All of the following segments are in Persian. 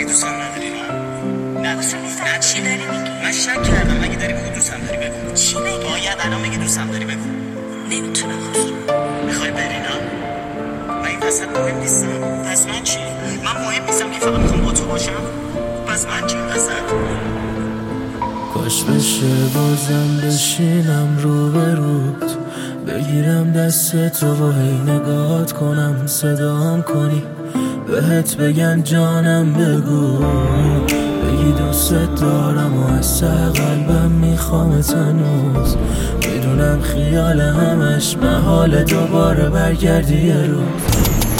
دیگه دوستم نداری نه؟ نه چی داری میگی؟ من شک کردم اگه داری بگو دوستم داری بگو. چی بگم؟ باید الان بگی دوستم داری بگو. نمیتونم خسرو. میخوای بری نه؟ من این وسط مهم نیستم. پس من چی؟ من مهم نیستم که فقط میخوام با تو باشم. پس من چی این وسط؟ کاش بشه بازم بشینم روبروت، بگیرم دست تو و هی نگاهت کنم، صدام کنی بهت بگم جانم بگو، بگی دوست دارم و از ته قلبم میخوامت هنوز، میدونم خیال همش محال دوباره برگردی یه روز.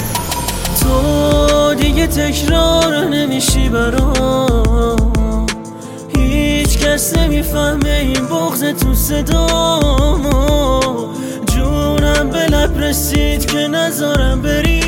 تو دیگه تکرار نمیشی برام، هیچ کس نمیفهمه این بغض تو صدامو، جونم به لب رسید که نذارم بری،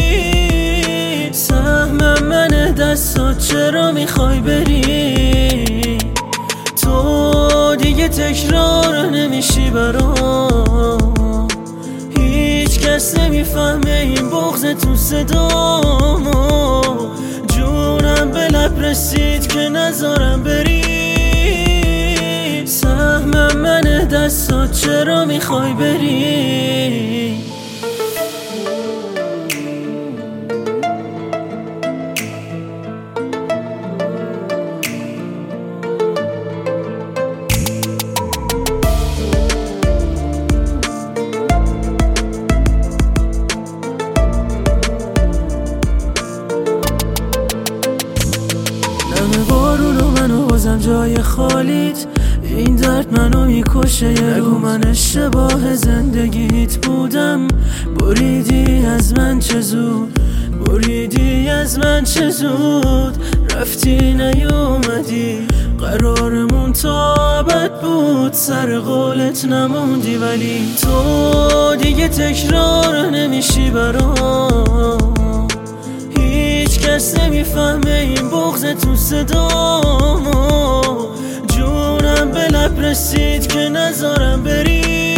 سهمم منه دستات چرا میخوای بری، تو دیگه تکرار نمیشی برام، هیچ کس نمیفهمه این بغض تو صدامو، جونم به لب رسید که نذارم بری، سهمم منه دستات چرا میخوای بری. بارون و منو بازم جای خالیت، این درد منو میکشه، نگو من اشتباه زندگیت بودم، بریدی از من چه زود، بریدی از من چه زود، رفتی نیومدی، قرارمون تا ابد بود، سر قولت نموندی، ولی تو دیگه تکرار نمیشی برام، هیچ کس نمیفهمه این بغض تو صدامو، جونم به لب رسید که نذارم بری،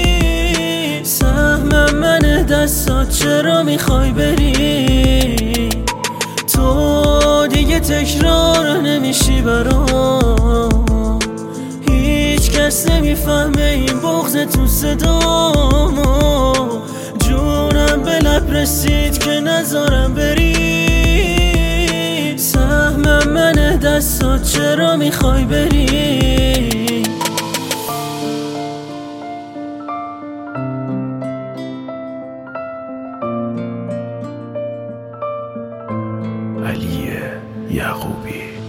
سهمم منه دستات چرا میخوای بری، تو دیگه تکرار نمیشی برام، هیچ کس نمیفهمه این بغض تو صدامو، جونم به لب رسید که نذارم بری، سهمم منه دستات چرا میخوای بری. علی یعقوبی